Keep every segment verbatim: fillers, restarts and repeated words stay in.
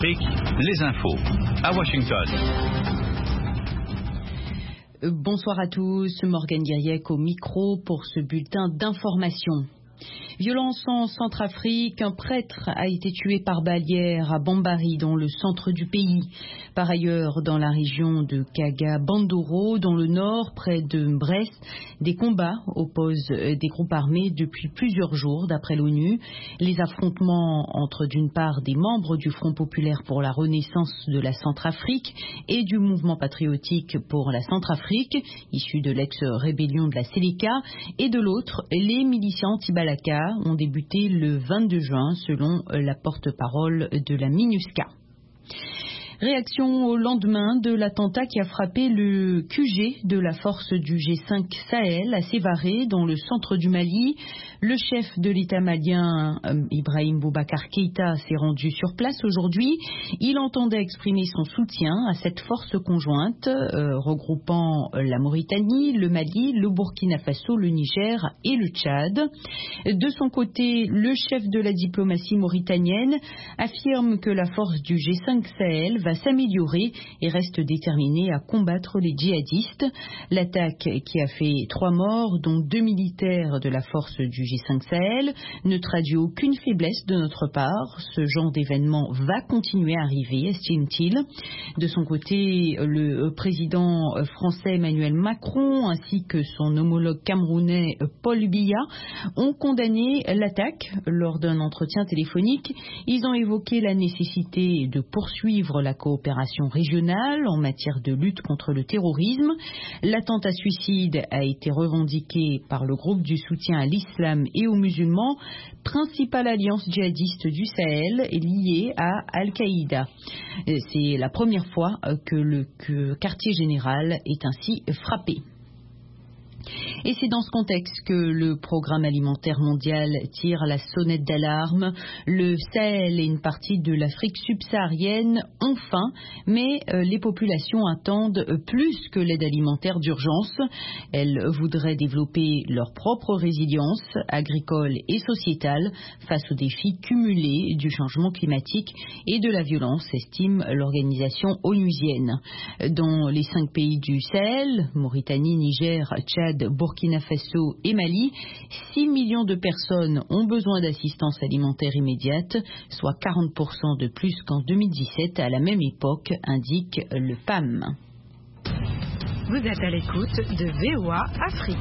Les infos à Washington. Bonsoir à tous, Morgane Guiriec au micro pour ce bulletin d'information. Violence en Centrafrique, un prêtre a été tué par balle à Bambari dans le centre du pays. Par ailleurs, dans la région de Kaga-Bandoro, dans le nord, près de Brest, des combats opposent des groupes armés depuis plusieurs jours, d'après l'ONU. Les affrontements entre d'une part des membres du Front populaire pour la renaissance de la Centrafrique et du mouvement patriotique pour la Centrafrique, issu de l'ex-rébellion de la Séléka, et de l'autre, les miliciens anti-Balaka ont débuté le vingt-deux juin, selon la porte-parole de la MINUSCA. Réaction au lendemain de l'attentat qui a frappé le Q G de la force du G cinq Sahel à Sévaré, dans le centre du Mali. Le chef de l'État malien, Ibrahim Boubacar Keïta, s'est rendu sur place aujourd'hui. Il entendait exprimer son soutien à cette force conjointe euh, regroupant la Mauritanie, le Mali, le Burkina Faso, le Niger et le Tchad. De son côté, le chef de la diplomatie mauritanienne affirme que la force du G cinq Sahel va s'améliorer et reste déterminé à combattre les djihadistes. L'attaque, qui a fait trois morts, dont deux militaires de la force du G cinq Sahel, ne traduit aucune faiblesse de notre part. Ce genre d'événement va continuer à arriver, estime-t-il. De son côté, le président français Emmanuel Macron ainsi que son homologue camerounais Paul Biya ont condamné l'attaque lors d'un entretien téléphonique. Ils ont évoqué la nécessité de poursuivre la coopération régionale en matière de lutte contre le terrorisme. L'attentat suicide a été revendiqué par le groupe du soutien à l'islam et aux musulmans, principale alliance djihadiste du Sahel liée à Al-Qaïda. C'est la première fois que le que quartier général est ainsi frappé. Et c'est dans ce contexte que le programme alimentaire mondial tire la sonnette d'alarme. Le Sahel et une partie de l'Afrique subsaharienne ont faim, mais les populations attendent plus que l'aide alimentaire d'urgence. Elles voudraient développer leur propre résilience agricole et sociétale face aux défis cumulés du changement climatique et de la violence, estime l'organisation onusienne. Dans les cinq pays du Sahel, Mauritanie, Niger, Tchad, Burkina Faso et Mali, six millions de personnes ont besoin d'assistance alimentaire immédiate, soit quarante pour cent de plus qu'en deux mille dix-sept à la même époque, indique le P A M. Vous êtes à l'écoute de V O A Afrique.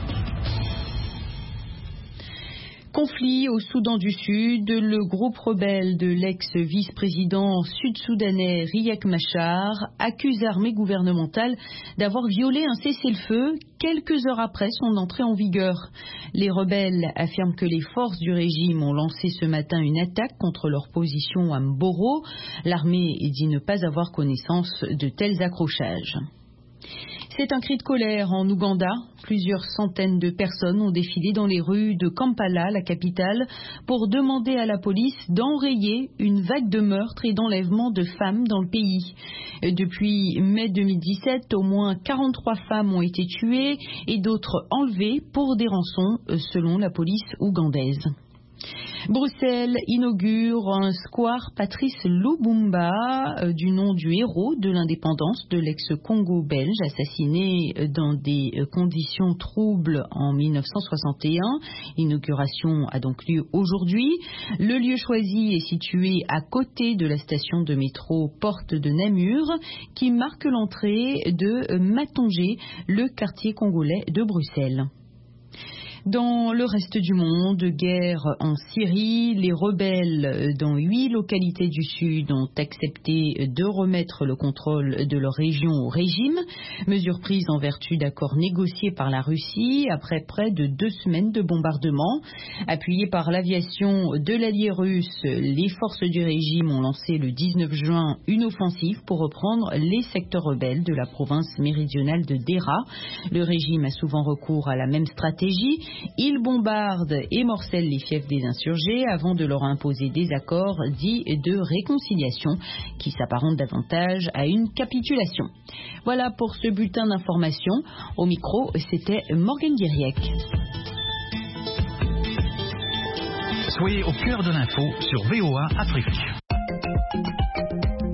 Conflit au Soudan du Sud, le groupe rebelle de l'ex-vice-président sud-soudanais Riek Machar accuse l'armée gouvernementale d'avoir violé un cessez-le-feu quelques heures après son entrée en vigueur. Les rebelles affirment que les forces du régime ont lancé ce matin une attaque contre leur position à Mboro. L'armée dit ne pas avoir connaissance de tels accrochages. C'est un cri de colère en Ouganda. Plusieurs centaines de personnes ont défilé dans les rues de Kampala, la capitale, pour demander à la police d'enrayer une vague de meurtres et d'enlèvements de femmes dans le pays. Depuis mai deux mille dix-sept, au moins quarante-trois femmes ont été tuées et d'autres enlevées pour des rançons, selon la police ougandaise. Bruxelles inaugure un square Patrice Lumumba, euh, du nom du héros de l'indépendance de l'ex-Congo belge, assassiné dans des conditions troubles en mille neuf cent soixante et un. L'inauguration a donc lieu aujourd'hui. Le lieu choisi est situé à côté de la station de métro Porte de Namur, qui marque l'entrée de Matonge, le quartier congolais de Bruxelles. Dans le reste du monde, guerre en Syrie, les rebelles dans huit localités du Sud ont accepté de remettre le contrôle de leur région au régime, mesure prise en vertu d'accords négociés par la Russie après près de deux semaines de bombardements. Appuyées par l'aviation de l'allié russe, les forces du régime ont lancé le dix-neuf juin une offensive pour reprendre les secteurs rebelles de la province méridionale de Dera. Le régime a souvent recours à la même stratégie. Il bombarde et morcelle les fiefs des insurgés avant de leur imposer des accords dits de réconciliation qui s'apparentent davantage à une capitulation. Voilà pour ce bulletin d'information. Au micro, c'était Morgane Guiriec. Soyez au cœur de l'info sur V O A Afrique.